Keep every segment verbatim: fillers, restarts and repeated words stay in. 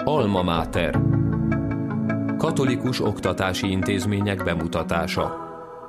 Alma Mater. Katolikus oktatási intézmények bemutatása.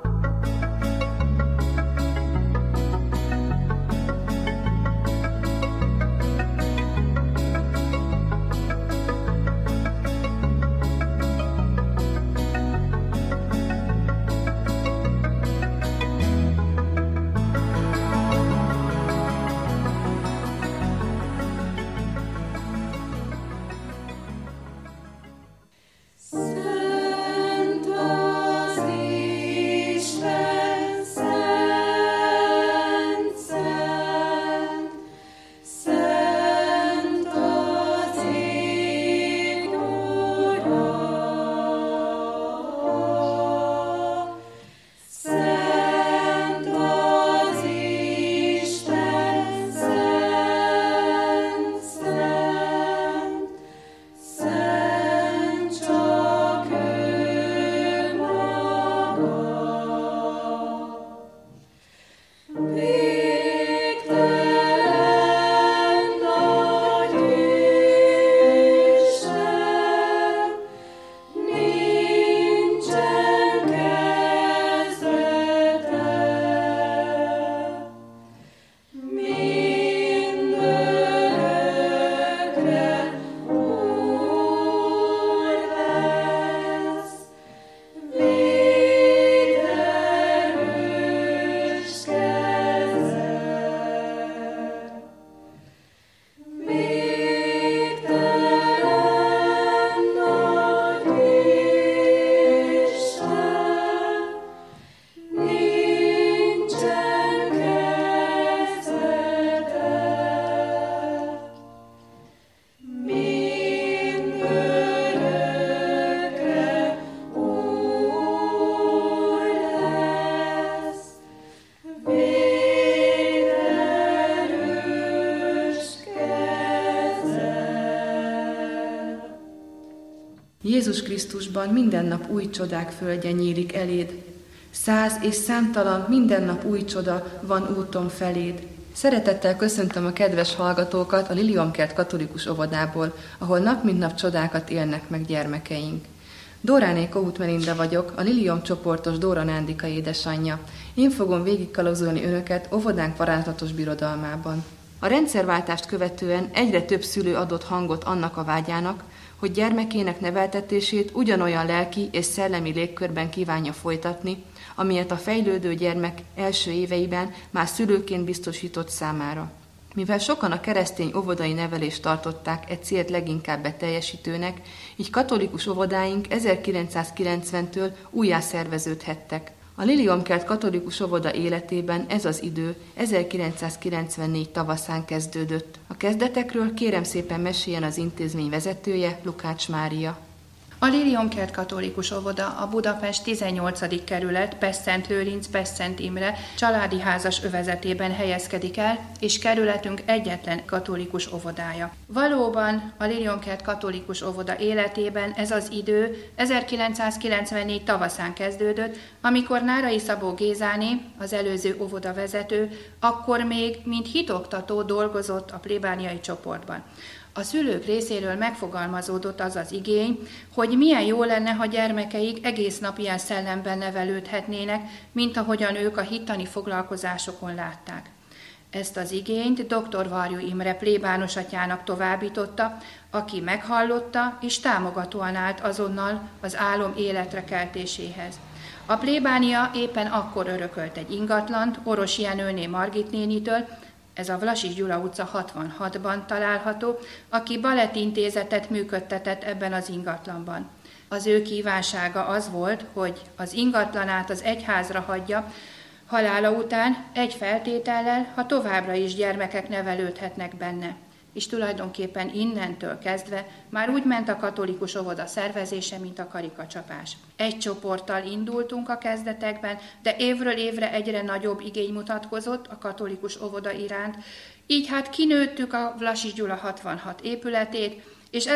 Jézus Krisztusban minden nap új csodák földje nyílik eléd. Száz és számtalan minden nap új csoda van úton feléd. Szeretettel köszöntöm a kedves hallgatókat a Liliomkert Katolikus Óvodából, ahol nap mint nap csodákat élnek meg gyermekeink. Dóráné Kohut Melinda vagyok, a Liliom csoportos Dóra Nándika édesanyja. Én fogom végigkalózolni önöket óvodánk varázslatos birodalmában. A rendszerváltást követően egyre több szülő adott hangot annak a vágyának, hogy gyermekének neveltetését ugyanolyan lelki és szellemi légkörben kívánja folytatni, amilyet a fejlődő gyermek első éveiben már szülőként biztosított számára. Mivel sokan a keresztény óvodai nevelést tartották e célt leginkább beteljesítőnek, így katolikus óvodáink ezerkilencszázkilencventől újjászerveződhettek. A Liliomkert Katolikus Óvoda életében ez az idő ezerkilencszázkilencvennégy tavaszán kezdődött. A kezdetekről kérem szépen meséljen az intézmény vezetője, Lukács Mária. A Liliomkert Katolikus Óvoda a Budapest tizennyolcadik kerület Pest-Szent Lőrinc Pest-Szent Imre családi házas övezetében helyezkedik el, és kerületünk egyetlen katolikus óvodája. Valóban a Liliomkert Katolikus Óvoda életében ez az idő ezerkilencszázkilencvennégy tavaszán kezdődött, amikor Nárai Szabó Gézáné, az előző óvodavezető, akkor még mint hitoktató dolgozott a plébániai csoportban. A szülők részéről megfogalmazódott az az igény, hogy milyen jó lenne, ha gyermekeik egész nap ilyen szellemben nevelődhetnének, mint ahogyan ők a hittani foglalkozásokon látták. Ezt az igényt dr. Varjú Imre plébános atyának továbbította, aki meghallotta és támogatóan állt azonnal az álom életre keltéséhez. A plébánia éppen akkor örökölt egy ingatlant Orosi Jenőné Margit nénitől, ez a Vlasis Gyula utca hatvanhatban található, aki balettintézetet működtetett ebben az ingatlanban. Az ő kívánsága az volt, hogy az ingatlanát az egyházra hagyja, halála után egy feltétellel, ha továbbra is gyermekek nevelődhetnek benne. És tulajdonképpen innentől kezdve már úgy ment a katolikus óvoda szervezése, mint a karikacsapás. Egy csoporttal indultunk a kezdetekben, de évről évre egyre nagyobb igény mutatkozott a katolikus óvoda iránt, így hát kinőttük a Vlasis Gyula hatvanhat épületét, és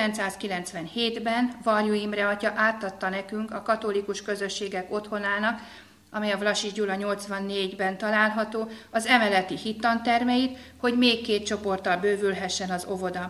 ezerkilencszázkilencvenhétben Varjú Imre atya átadta nekünk a katolikus közösségek otthonának, amely a Vlasis Gyula nyolcvannégyben található, az emeleti hittantermeit, hogy még két csoporttal bővülhessen az óvoda.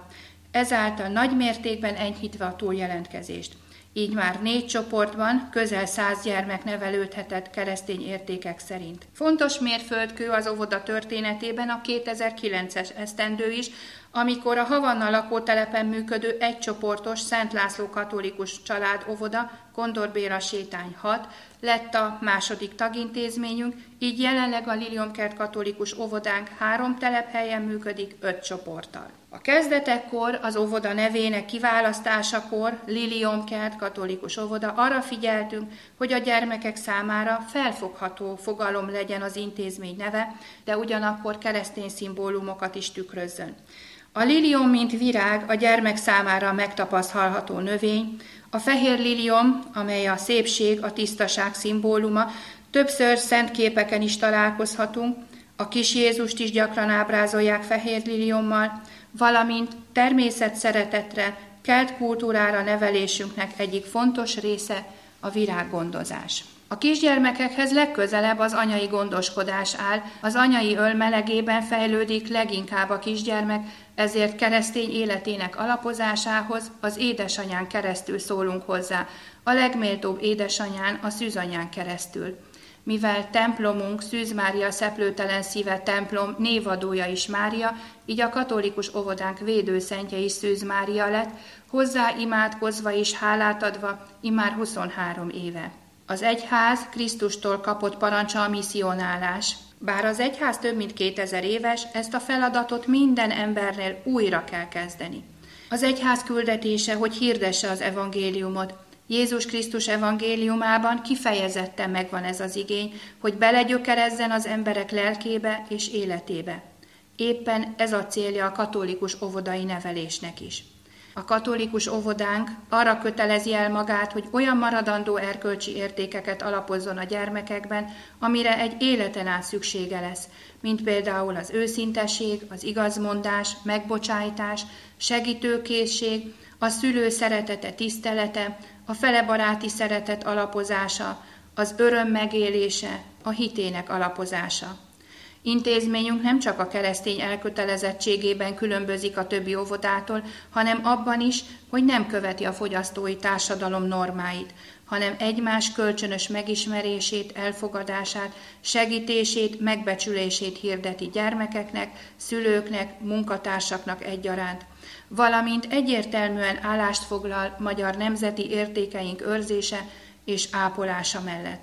ezáltal nagy mértékben enyhítve a túljelentkezést. Így már négy csoportban közel száz gyermek nevelődhetett keresztény értékek szerint. Fontos mérföldkő az óvoda történetében a kétezer-kilences esztendő is, amikor a Havanna lakótelepen működő egycsoportos Szent László katolikus család óvoda, Kondor Béla sétány hat lett a második tagintézményünk, így jelenleg a Liliomkert katolikus óvodánk három telephelyen működik öt csoporttal. A kezdetekkor az óvoda nevének kiválasztásakor, Liliomkert katolikus óvoda, arra figyeltünk, hogy a gyermekek számára felfogható fogalom legyen az intézmény neve, de ugyanakkor keresztény szimbólumokat is tükrözzön. A liliom, mint virág, a gyermek számára megtapasztalható növény, a fehér liliom, amely a szépség, a tisztaság szimbóluma, többször szent képeken is találkozhatunk, a kis Jézust is gyakran ábrázolják fehér liliommal, valamint természet szeretetre, kelt kultúrára nevelésünknek egyik fontos része a virággondozás. A kisgyermekekhez legközelebb az anyai gondoskodás áll, az anyai öl melegében fejlődik leginkább a kisgyermek, ezért keresztény életének alapozásához az édesanyán keresztül szólunk hozzá, a legméltóbb édesanyán, a szűzanyán keresztül. Mivel templomunk Szűz Mária szeplőtelen szíve templom névadója is Mária, így a katolikus óvodánk védőszentje is Szűz Mária lett, hozzá imádkozva és hálát adva immár huszonhárom éve. Az egyház Krisztustól kapott parancsa a misszionálás. Bár az egyház több mint kétezer éves, ezt a feladatot minden embernél újra kell kezdeni. Az egyház küldetése, hogy hirdesse az evangéliumot. Jézus Krisztus evangéliumában kifejezetten megvan ez az igény, hogy belegyökerezzen az emberek lelkébe és életébe. Éppen ez a célja a katolikus óvodai nevelésnek is. A katolikus óvodánk arra kötelezi el magát, hogy olyan maradandó erkölcsi értékeket alapozzon a gyermekekben, amire egy életen át szüksége lesz, mint például az őszinteség, az igazmondás, megbocsájtás, segítőkészség, a szülő szeretete, tisztelete, a felebaráti szeretet alapozása, az öröm megélése, a hitének alapozása. Intézményünk nem csak a keresztény elkötelezettségében különbözik a többi óvodától, hanem abban is, hogy nem követi a fogyasztói társadalom normáit, hanem egymás kölcsönös megismerését, elfogadását, segítését, megbecsülését hirdeti gyermekeknek, szülőknek, munkatársaknak egyaránt, valamint egyértelműen állást foglal magyar nemzeti értékeink őrzése és ápolása mellett.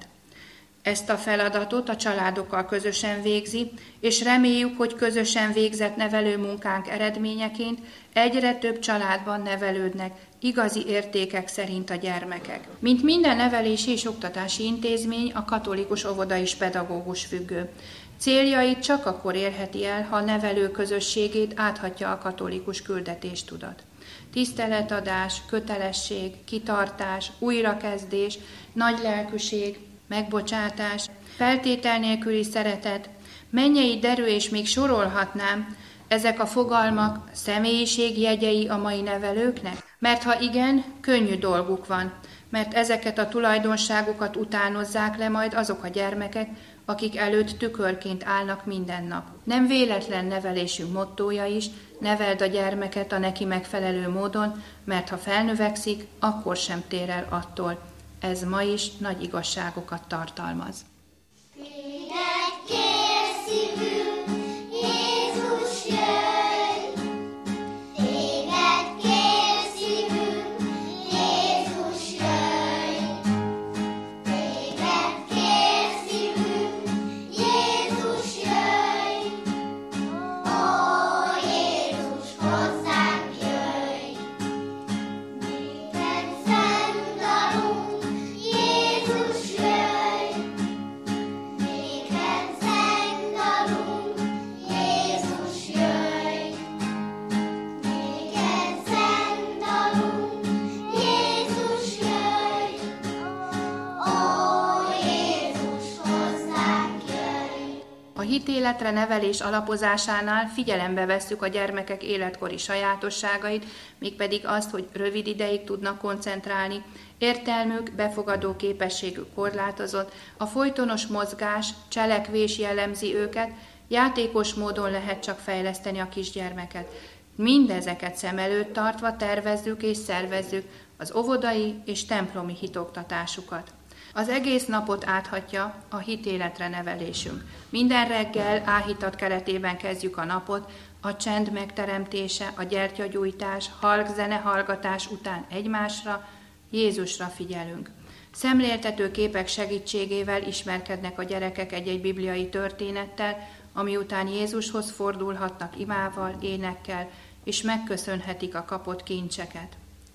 Ezt a feladatot a családokkal közösen végzi, és reméljük, hogy közösen végzett nevelő munkánk eredményeként egyre több családban nevelődnek igazi értékek szerint a gyermekek. Mint minden nevelési és oktatási intézmény, a katolikus óvoda is pedagógus függő. Céljait csak akkor érheti el, ha a nevelő közösségét áthatja a katolikus küldetéstudat. Tiszteletadás, kötelesség, kitartás, újrakezdés, nagy lelkűség, megbocsátás, feltétel nélküli szeretet, mennyei derű, és még sorolhatnám, ezek a fogalmak személyiség jegyei a mai nevelőknek? Mert ha igen, könnyű dolguk van, mert ezeket a tulajdonságokat utánozzák le majd azok a gyermekek, akik előtt tükörként állnak minden nap. Nem véletlen nevelésünk mottója is, neveld a gyermeket a neki megfelelő módon, mert ha felnövekszik, akkor sem tér el attól. Ez ma is nagy igazságokat tartalmaz. Téged kér szívünk, Jézus jöjj! Téged kér szívünk, Jézus jöjj! Téged kér szívünk, Jézus jöjj! Ó, Jézus, hozzánk jöjj! Néked szent dalunk, Jézus jöjj! Néked szent dalunk, Jézus jöjj! Néked szent dalunk, Jézus jöjj! Ó, Jézus, hozzánk jöjj! A hitéletre nevelés alapozásánál figyelembe vesszük a gyermekek életkori sajátosságait, mégpedig azt, hogy rövid ideig tudnak koncentrálni, értelmük, befogadó képességük korlátozott, a folytonos mozgás, cselekvés jellemzi őket, játékos módon lehet csak fejleszteni a kisgyermeket. Mindezeket szem előtt tartva tervezzük és szervezzük az óvodai és templomi hitoktatásukat. Az egész napot áthatja a hitéletre nevelésünk. Minden reggel áhítat keretében kezdjük a napot, a csend megteremtése, a gyertyagyújtás, halk zene hallgatás után egymásra, Jézusra figyelünk. Szemléltető képek segítségével ismerkednek a gyerekek egy-egy bibliai történettel, ami után Jézushoz fordulhatnak imával, énekkel, és megköszönhetik a kapott kincseket.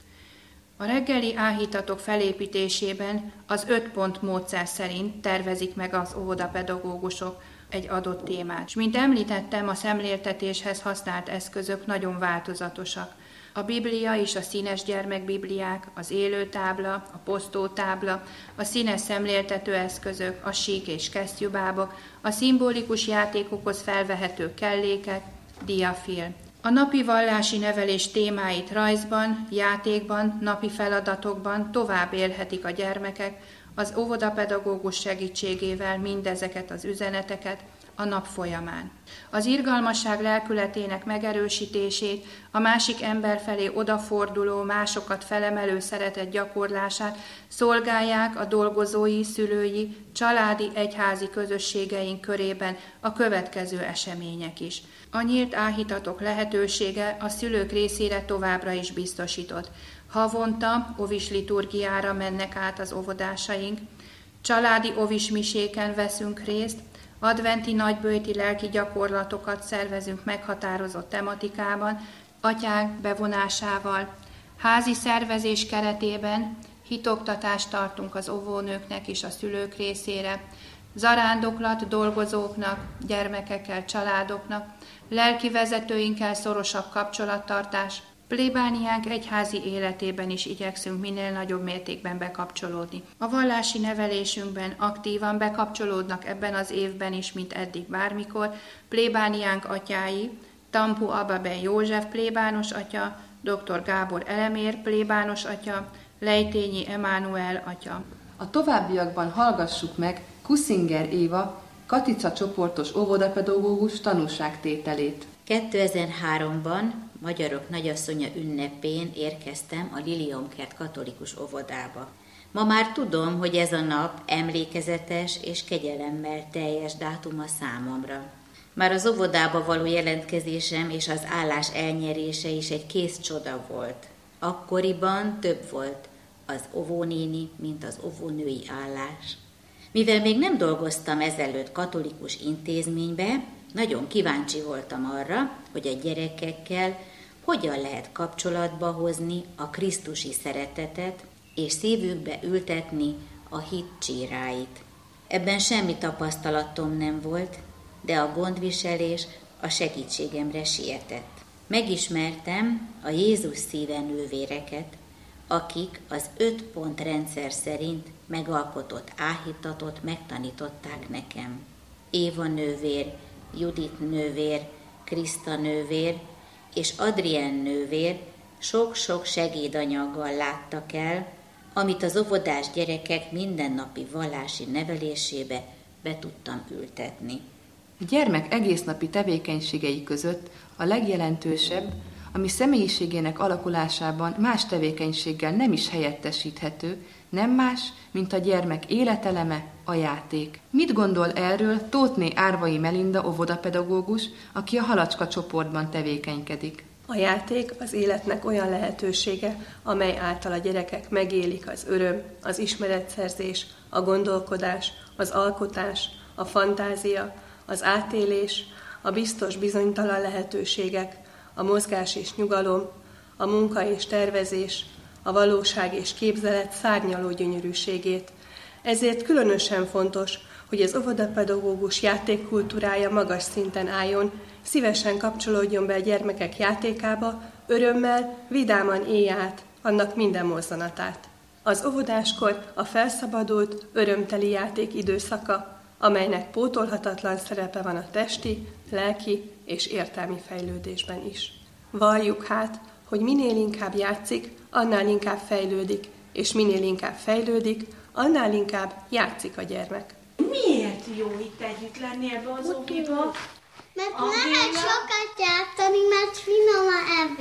A reggeli áhítatok felépítésében az öt pont módszer szerint tervezik meg az óvodapedagógusok egy adott témát. És mint említettem, a szemléltetéshez használt eszközök nagyon változatosak. A Biblia és a színes gyermekbibliák, az élőtábla, a posztótábla, a színes szemléltető eszközök, a sík és kesztyűbábok, a szimbolikus játékokhoz felvehető kellékek, diafilm. A napi vallási nevelés témáit rajzban, játékban, napi feladatokban tovább élhetik a gyermekek, az óvodapedagógus segítségével mindezeket az üzeneteket a nap folyamán. Az irgalmasság lelkületének megerősítését, a másik ember felé odaforduló, másokat felemelő szeretet gyakorlását szolgálják a dolgozói, szülői, családi, egyházi közösségeink körében a következő események is. A nyílt áhítatok lehetősége a szülők részére továbbra is biztosított. Havonta ovis liturgiára mennek át az óvodásaink, családi ovis miséken veszünk részt, adventi nagyböjti lelki gyakorlatokat szervezünk meghatározott tematikában, atyák bevonásával, házi szervezés keretében hitoktatást tartunk az óvónőknek és a szülők részére, zarándoklat dolgozóknak, gyermekekkel, családoknak, lelki vezetőinkkel szorosabb kapcsolattartás, plébániánk egyházi életében is igyekszünk minél nagyobb mértékben bekapcsolódni. A vallási nevelésünkben aktívan bekapcsolódnak ebben az évben is, mint eddig bármikor, plébániánk atyái, Tampu Ababe József plébános atya, dr. Gábor Elemér plébános atya, Lejtényi Emánuel atya. A továbbiakban hallgassuk meg Kuszinger Éva, Katica csoportos óvodapedagógus tanúságtételét. kétezer-háromban Magyarok Nagyasszonya ünnepén érkeztem a Liliomkert katolikus óvodába. Ma már tudom, hogy ez a nap emlékezetes és kegyelemmel teljes dátuma számomra. Már az óvodába való jelentkezésem és az állás elnyerése is egy kész csoda volt. Akkoriban több volt az óvónéni, mint az óvónői állás. Mivel még nem dolgoztam ezelőtt katolikus intézménybe, nagyon kíváncsi voltam arra, hogy a gyerekekkel hogyan lehet kapcsolatba hozni a krisztusi szeretetet, és szívükbe ültetni a hit csíráit. Ebben semmi tapasztalatom nem volt, de a gondviselés a segítségemre sietett. Megismertem a Jézus szíve nővéreket, akik az öt pont rendszer szerint megalkotott áhítatot megtanították nekem. Éva nővér, Judit nővér, Kriszta nővér és Adrien nővér sok-sok segédanyaggal láttak el, amit az óvodás gyerekek mindennapi vallási nevelésébe be tudtam ültetni. A gyermek egésznapi tevékenységei között a legjelentősebb, ami személyiségének alakulásában más tevékenységgel nem is helyettesíthető, nem más, mint a gyermek életeleme, a játék. Mit gondol erről Tóthné Árvai Melinda óvodapedagógus, aki a Halacska csoportban tevékenykedik? A játék az életnek olyan lehetősége, amely által a gyerekek megélik az öröm, az ismeretszerzés, a gondolkodás, az alkotás, a fantázia, az átélés, a biztos bizonytalan lehetőségek, a mozgás és nyugalom, a munka és tervezés, a valóság és képzelet szárnyaló gyönyörűségét. Ezért különösen fontos, hogy az óvodapedagógus játékkultúrája magas szinten álljon, szívesen kapcsolódjon be a gyermekek játékába, örömmel, vidáman élje át annak minden mozzanatát. Az óvodáskor a felszabadult, örömteli játék időszaka, amelynek pótolhatatlan szerepe van a testi, lelki és értelmi fejlődésben is. Valljuk hát, hogy minél inkább játszik, annál inkább fejlődik, és minél inkább fejlődik, annál inkább játszik a gyermek. Miért jó itt együtt lenni ebbe az óviba? Mert lehet sokat játszani, mert finom a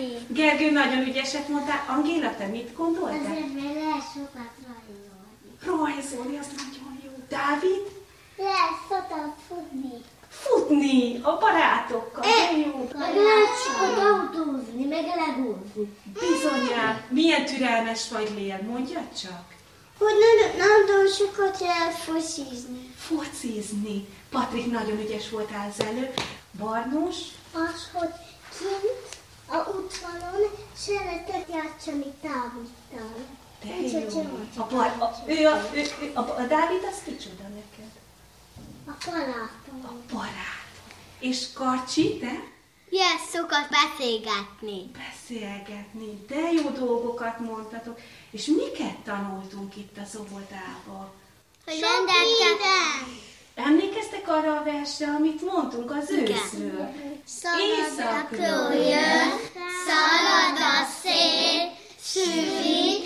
Gergő. Gergő, nagyon ügyeset mondtál. Angéla, te mit gondoltál? Azért, mert lehet sokat rajzolni. Rajzolni, az nagyon jó. Dávid? Lehet sokat futni. Futni a barátokkal, de jó. Meg lehet sokat autózni, meg legózni. Bizonyán. Milyen türelmes vagy, Lél, mondja csak. Hogy nagyon, nagyon sokat lehet focizni. Focizni. Patrik, nagyon ügyes voltál az előbb. Barnós? Az, hogy kint a udvaron szeretek játszani Dáviddal. De Úgyhogy jó. jó. A, bar, a, ő a, ő, ő, a, a Dávid, az kicsoda neked? A barátom. A barát. És Karcsi, te? Ilyen sokat beszélgetni. Beszélgetni. De jó dolgokat mondtatok. És miket tanultunk itt az óvodában? Hogy rendelkezem. Emlékeztek arra a versre, amit mondtunk az őszről? Szalad a kő jön, szalad a szél, süvi,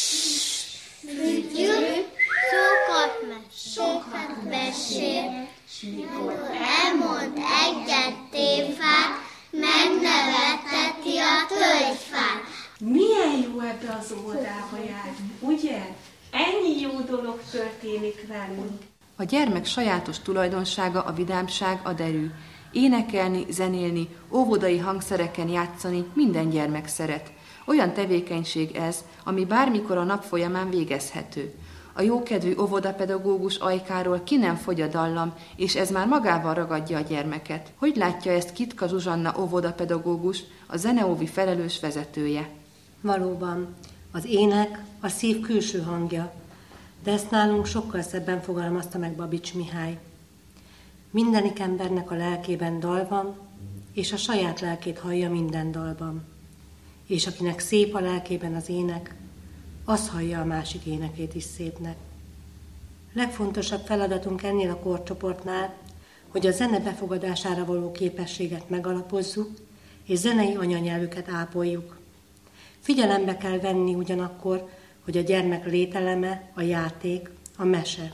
sütjük, sokat mesél, sokat mesél, mikor elmond egyet tévát, megneveteti a tölgyfát. Milyen jó ebbe az óvodába járni, ugye? Ennyi jó dolog történik velünk. A gyermek sajátos tulajdonsága a vidámság, a derű. Énekelni, zenélni, óvodai hangszereken játszani minden gyermek szeret. Olyan tevékenység ez, ami bármikor a nap folyamán végezhető. A jókedvű óvodapedagógus ajkáról ki nem fogy a dallam, és ez már magával ragadja a gyermeket. Hogy látja ezt Kitka Zsuzsanna óvodapedagógus, a zeneóvi felelős vezetője? Valóban, az ének a szív külső hangja, de ezt nálunk sokkal szebben fogalmazta meg Babics Mihály. Mindenik embernek a lelkében dal van, és a saját lelkét hallja minden dalban. És akinek szép a lelkében az ének, az hallja a másik énekét is szépnek. Legfontosabb feladatunk ennél a korcsoportnál, hogy a zene befogadására való képességet megalapozzuk, és zenei anyanyelvüket ápoljuk. Figyelembe kell venni ugyanakkor, hogy a gyermek lételeme, a játék, a mese.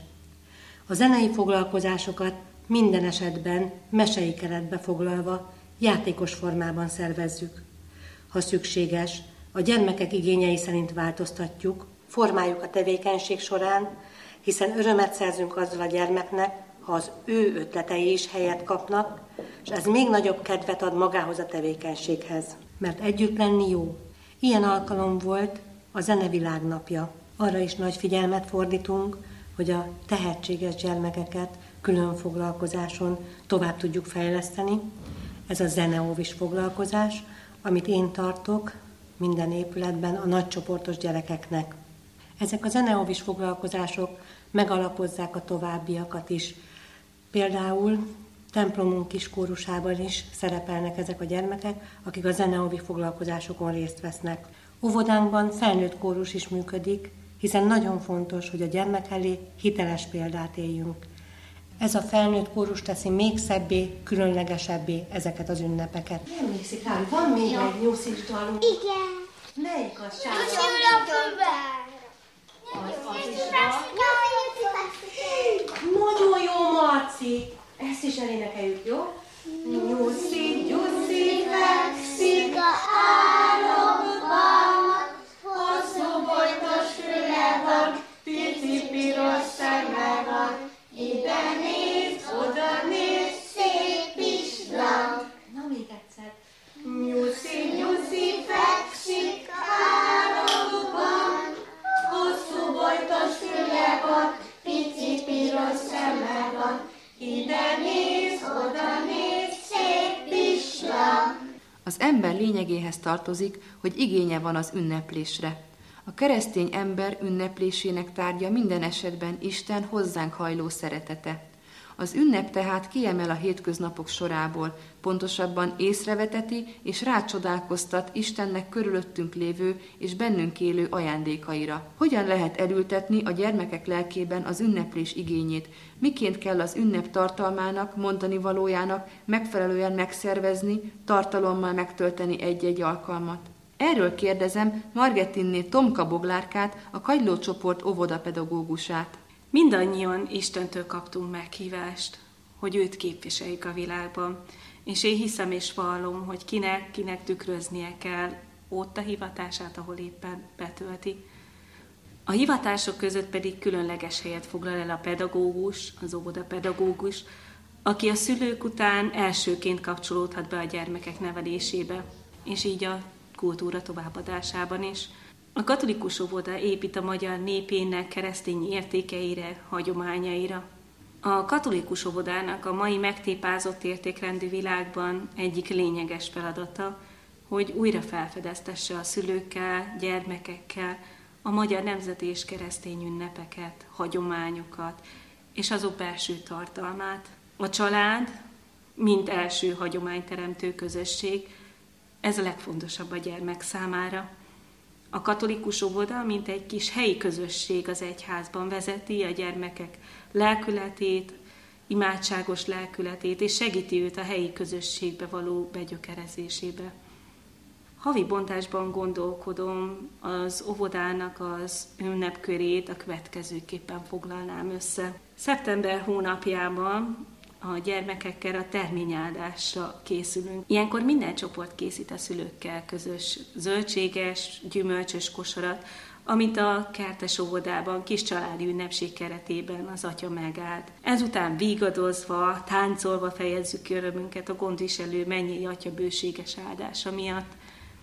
A zenei foglalkozásokat minden esetben mesei keretbe foglalva, játékos formában szervezzük. Ha szükséges, a gyermekek igényei szerint változtatjuk, formáljuk a tevékenység során, hiszen örömet szerzünk azzal a gyermeknek, ha az ő ötletei is helyet kapnak, és ez még nagyobb kedvet ad magához a tevékenységhez. Mert együtt lenni jó. Ilyen alkalom volt a Zenevilág napja. Arra is nagy figyelmet fordítunk, hogy a tehetséges gyermekeket külön foglalkozáson tovább tudjuk fejleszteni. Ez a zeneóvis foglalkozás, amit én tartok minden épületben a nagycsoportos gyerekeknek. Ezek a zeneóvis foglalkozások megalapozzák a továbbiakat is. Például templomunk kiskórusában is szerepelnek ezek a gyermekek, akik a zeneóvi foglalkozásokon részt vesznek. Óvodánkban felnőtt kórus is működik, hiszen nagyon fontos, hogy a gyermek elé hiteles példát éljünk. Ez a felnőtt kórus teszi még szebbé, különlegesebbé ezeket az ünnepeket. Emlékszik rá, hogy van még ja. egy nyuszis dalunk? Igen. Melyik az, Sára? Nyuszul a főben. Nagyon jó, Marci! Ezt is elénekeljük, jó? Nyuszi, nyuszi, fekszik a árokban, hosszú bojtos füle van, pici piros szeme van, ide néz, oda néz, szép István. Na még egyszer. Nyuszi, nyuszi, fekszik a árokban, hosszú bojtos füle van, pici piros szeme van, ide néz, oda néz, szép István. Az ember lényegéhez tartozik, hogy igénye van az ünneplésre. A keresztény ember ünneplésének tárgya minden esetben Isten hozzánk hajló szeretete. Az ünnep tehát kiemel a hétköznapok sorából, pontosabban észreveteti és rácsodálkoztat Istennek körülöttünk lévő és bennünk élő ajándékaira. Hogyan lehet elültetni a gyermekek lelkében az ünneplés igényét? Miként kell az ünnep tartalmának, mondani valójának megfelelően megszervezni, tartalommal megtölteni egy-egy alkalmat? Erről kérdezem Margettinné Tomka Boglárkát, a Kagyló csoport óvodapedagógusát. Mindannyian Istentől kaptunk meghívást, hogy őt képviseljük a világban. És én hiszem és vallom, hogy kinek, kinek tükröznie kell ott a hivatását, ahol éppen betölti. A hivatások között pedig különleges helyet foglal el a pedagógus, az óvodapedagógus, aki a szülők után elsőként kapcsolódhat be a gyermekek nevelésébe, és így a kultúra továbbadásában is. A katolikus óvoda épít a magyar népének keresztény értékeire, hagyományaira. A katolikus óvodának a mai megtépázott értékrendű világban egyik lényeges feladata, hogy újra felfedeztesse a szülőkkel, gyermekekkel a magyar nemzeti és keresztény ünnepeket, hagyományokat és azok belső tartalmát. A család, mint első hagyományteremtő közösség, ez a legfontosabb a gyermek számára. A katolikus óvoda, mint egy kis helyi közösség az egyházban vezeti a gyermekek lelkületét, imádságos lelkületét, és segíti őt a helyi közösségbe való begyökerezésébe. Havi bontásban gondolkodom, az óvodának az ünnepkörét a következőképpen foglalnám össze. Szeptember hónapjában a gyermekekkel a terményáldásra készülünk. Ilyenkor minden csoport készít a szülőkkel közös zöldséges, gyümölcsös kosarat, amit a kertes óvodában kis családi ünnepség keretében az atya megállt. Ezután vígadozva, táncolva fejezzük ki örömünket a gondviselő mennyei atya bőséges áldása miatt.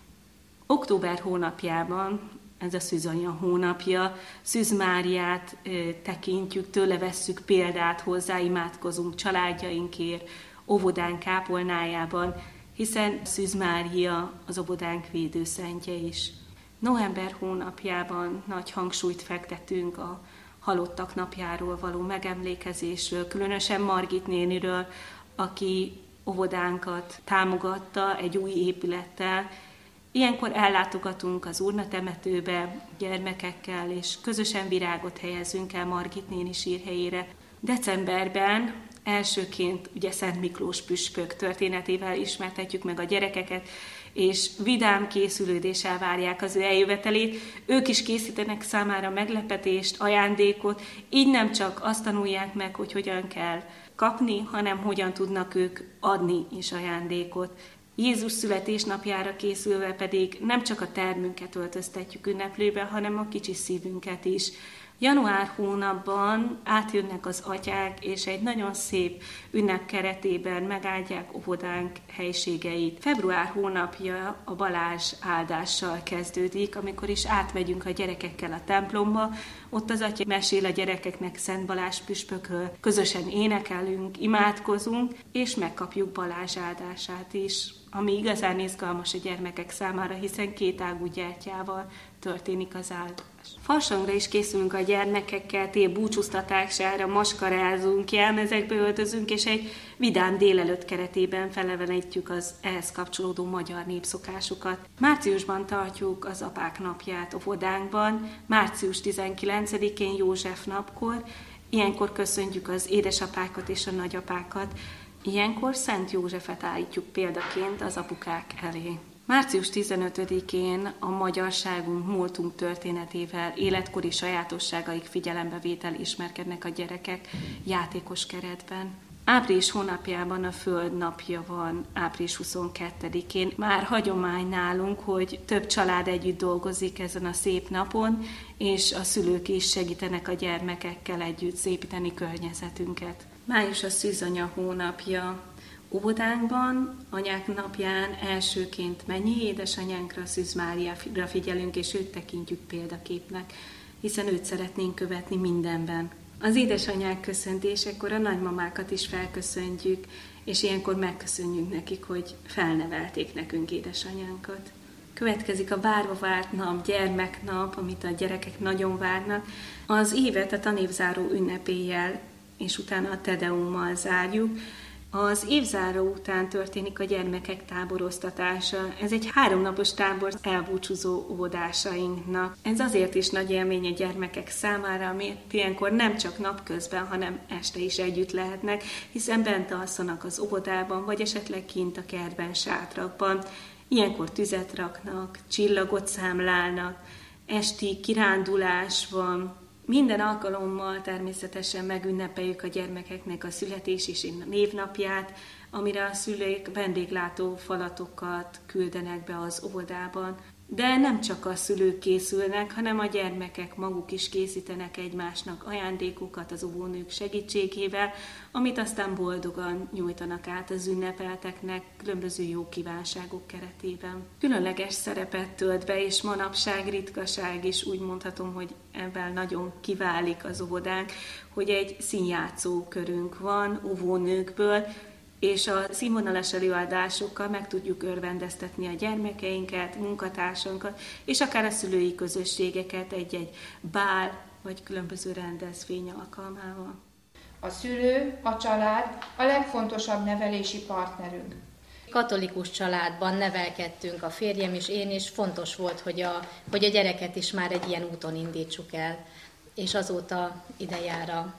Október hónapjában, ez a Szűzanya hónapja, Szűz Máriát ö, tekintjük, tőle vesszük példát, hozzá imádkozunk családjainkért, óvodánk kápolnájában, hiszen Szűz Mária az óvodánk védőszentje is. November hónapjában nagy hangsúlyt fektetünk a halottak napjáról való megemlékezésről, különösen Margit néniről, aki óvodánkat támogatta egy új épülettel. Ilyenkor ellátogatunk az urnatemetőbe gyermekekkel, és közösen virágot helyezünk el Margit néni sírhelyére. Decemberben elsőként ugye Szent Miklós püspök történetével ismertetjük meg a gyerekeket, és vidám készülődéssel várják az ő eljövetelét. Ők is készítenek számára meglepetést, ajándékot, így nem csak azt tanulják meg, hogy hogyan kell kapni, hanem hogyan tudnak ők adni is ajándékot. Jézus születésnapjára készülve pedig nem csak a termünket öltöztetjük ünneplőbe, hanem a kicsi szívünket is. Január hónapban átjönnek az atyák, és egy nagyon szép ünnep keretében megáldják óvodánk helységeit. Február hónapja a Balázs áldással kezdődik, amikor is átmegyünk a gyerekekkel a templomba, ott az atya mesél a gyerekeknek Szent Balázs püspökről, közösen énekelünk, imádkozunk, és megkapjuk Balázs áldását is, ami igazán izgalmas a gyermekek számára, hiszen két ágú gyertyával történik az áldás. Farsangra is készülünk a gyermekekkel, tél búcsúztatására, maskarázunk, jelmezekbe öltözünk, és egy vidám délelőtt keretében felevenítjük az ehhez kapcsolódó magyar népszokásokat. Márciusban tartjuk az apák napját óvodánkban, március tizenkilencedikén József napkor, ilyenkor köszöntjük az édesapákat és a nagyapákat, ilyenkor Szent Józsefet állítjuk példaként az apukák elé. március tizenötödikén a magyarságunk, múltunk történetével, életkori sajátosságaik figyelembevétel ismerkednek a gyerekek játékos keretben. Április hónapjában a Föld napja van, április huszonkettedikén. Már hagyomány nálunk, hogy több család együtt dolgozik ezen a szép napon, és a szülők is segítenek a gyermekekkel együtt szépíteni környezetünket. Május a Szűzanya hónapja. Óvodánkban, anyák napján elsőként mennyi édesanyánkra, Szűz Máriára figyelünk, és őt tekintjük példaképnek, hiszen őt szeretnénk követni mindenben. Az édesanyák köszöntésekor a nagymamákat is felköszöntjük, és ilyenkor megköszönjük nekik, hogy felnevelték nekünk édesanyánkat. Következik a várva várt nap, gyermeknap, amit a gyerekek nagyon várnak. Az évet a tanévzáró ünnepéjel, és utána a Tedeummal zárjuk. Az évzáró után történik a gyermekek táboroztatása. Ez egy háromnapos tábor elbúcsúzó óvodásainknak. Ez azért is nagy élmény a gyermekek számára, amit ilyenkor nem csak napközben, hanem este is együtt lehetnek, hiszen bent alszanak az óvodában, vagy esetleg kint a kertben, sátrakban. Ilyenkor tüzet raknak, csillagot számlálnak, esti kirándulás van. Minden alkalommal természetesen megünnepeljük a gyermekeknek a születés és a névnapját, amire a szülők vendéglátó falatokat küldenek be az óvodában. De nem csak a szülők készülnek, hanem a gyermekek maguk is készítenek egymásnak ajándékokat az óvónők segítségével, amit aztán boldogan nyújtanak át az ünnepelteknek különböző jó kívánságok keretében. Különleges szerepet tölt be, és manapság ritkaság is, úgy mondhatom, hogy ebben nagyon kiválik az óvodánk, hogy egy színjátszókörünk van óvónőkből, és a színvonalas előadásokkal meg tudjuk örvendeztetni a gyermekeinket, munkatársunkat, és akár a szülői közösségeket egy-egy bál vagy különböző rendezvény alkalmával. A szülő, a család a legfontosabb nevelési partnerünk. Katolikus családban nevelkedtünk, a férjem és én is, fontos volt, hogy a, hogy a gyereket is már egy ilyen úton indítsuk el, és azóta ide jár a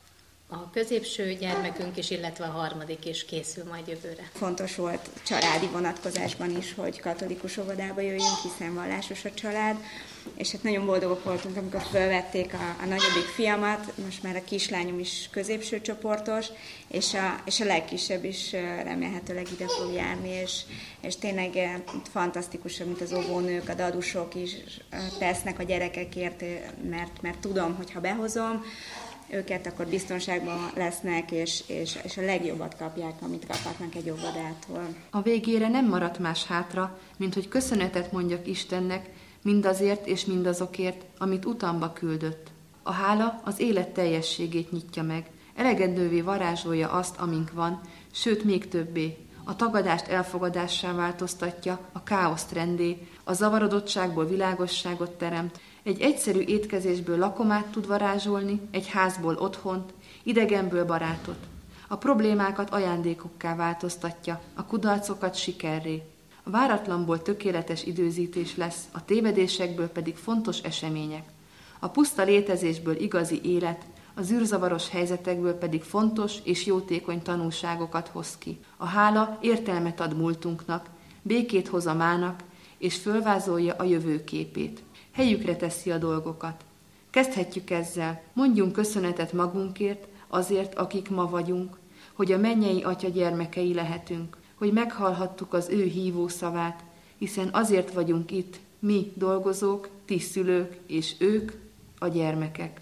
A középső gyermekünk is, illetve a harmadik is készül majd jövőre. Fontos volt családi vonatkozásban is, hogy katolikus óvodába jöjjünk, hiszen vallásos a család, és hát nagyon boldogok voltunk, amikor felvették a, a nagyobbik fiamat, most már a kislányom is középső csoportos, és a, és a legkisebb is remélhetőleg ide fog járni, és, és tényleg fantasztikus, amit az óvónők, a dadusok is tesznek a gyerekekért, mert, mert tudom, hogy ha behozom őket, akkor biztonságban lesznek, és, és, és a legjobbat kapják, amit kaphatnak egy óvodától. A végére nem maradt más hátra, mint hogy köszönetet mondjak Istennek mindazért és mindazokért, amit utamba küldött. A hála az élet teljességét nyitja meg, elegendővé varázsolja azt, amink van, sőt még többé. A tagadást elfogadássá változtatja, a káoszt rendé, a zavarodottságból világosságot teremt, egy egyszerű étkezésből lakomát tud varázsolni, egy házból otthont, idegenből barátot. A problémákat ajándékokká változtatja, a kudarcokat sikerré. A váratlanból tökéletes időzítés lesz, a tévedésekből pedig fontos események. A puszta létezésből igazi élet, a zűrzavaros helyzetekből pedig fontos és jótékony tanulságokat hoz ki. A hála értelmet ad múltunknak, békét hoz a mának, és fölvázolja a jövőképét. Helyükre teszi a dolgokat. Kezdhetjük ezzel, mondjunk köszönetet magunkért, azért, akik ma vagyunk, hogy a mennyei Atya gyermekei lehetünk, hogy meghallhattuk az ő hívó szavát, hiszen azért vagyunk itt, mi dolgozók, ti szülők, és ők a gyermekek.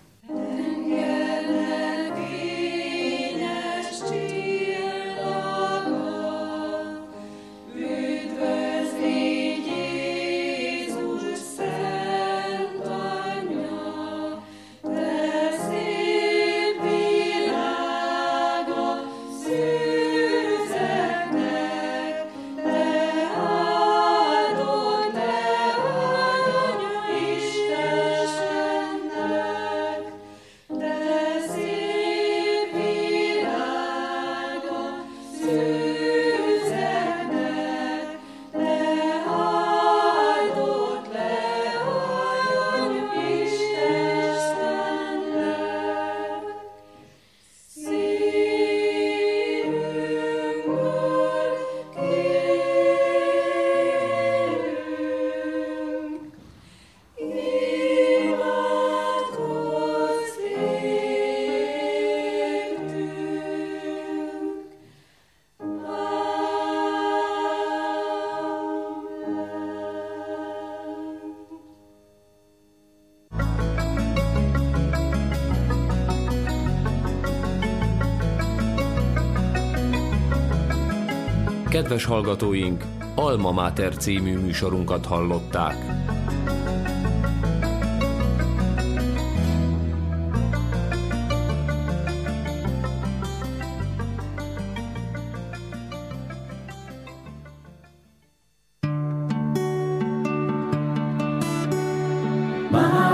Kedves hallgatóink, Alma Mater című műsorunkat hallották. Bye.